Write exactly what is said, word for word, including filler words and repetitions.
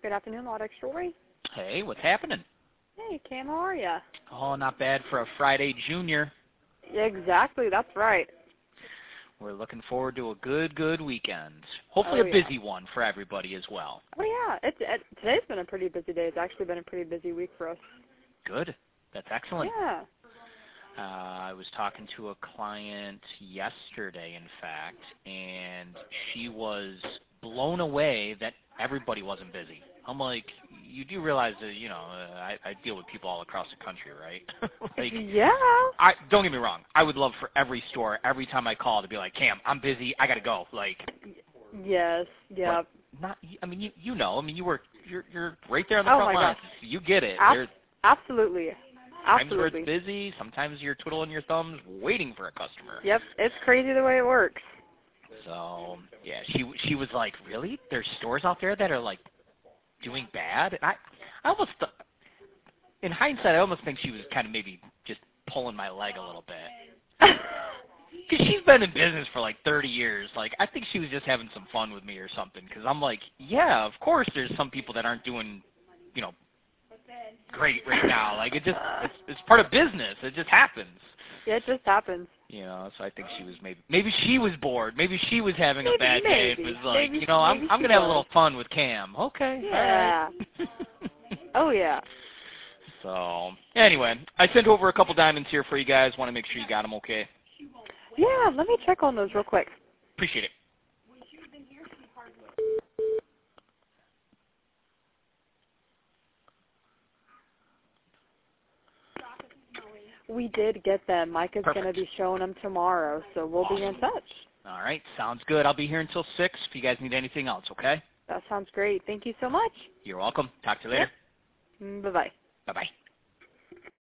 Good afternoon, Auto Jewelry. Hey, what's happening? Hey, Cam, how are ya? Oh, not bad for a Friday Junior. Exactly, that's right. We're looking forward to a good, good weekend. Hopefully Oh, a yeah. busy one for everybody as well. Oh, yeah. It's, it, today's been a pretty busy day. It's actually been a pretty busy week for us. Good. That's excellent. Yeah. Uh, I was talking to a client yesterday, in fact, and she was blown away that everybody wasn't busy. I'm like, you do realize that, you know, uh, I, I deal with people all across the country, right? like, yeah. I don't get me wrong. I would love for every store, every time I call, to be like, Cam, I'm busy. I got to go. Like, yes. Yeah. not. I mean, you you know. I mean, you work. You're you're right there on the Oh, front my lines. gosh. You get it. Ab- There's absolutely. times where Absolutely. it's busy. Sometimes you're twiddling your thumbs waiting for a customer. Yep. It's crazy the way it works. So yeah, she she was like, really? There's stores out there that are like doing bad. And I I almost th- in hindsight, I almost think she was kind of maybe just pulling my leg a little bit. Because she's been in business for like thirty years. Like, I think she was just having some fun with me or something. Because I'm like, yeah, of course there's some people that aren't doing, you know, great right now. Like, it just, it's, it's part of business. It just happens. Yeah, it just happens. You know, so I think she was maybe, maybe she was bored. Maybe she was having Maybe, a bad day. It maybe. was like, Maybe- you know, I'm, maybe I'm she going to have a was. little fun with Cam. Okay. Yeah. All right. Oh, yeah. So, anyway, I sent over a couple diamonds here for you guys. Want to make sure you got them okay. Yeah, let me check on those real quick. Appreciate it. We did get them. Mike is going to be showing them tomorrow, so we'll Awesome. be in touch. All right, sounds good. I'll be here until six if you guys need anything else, okay? That sounds great. Thank you so much. You're welcome. Talk to you later. Yep. Mm, bye-bye. Bye-bye.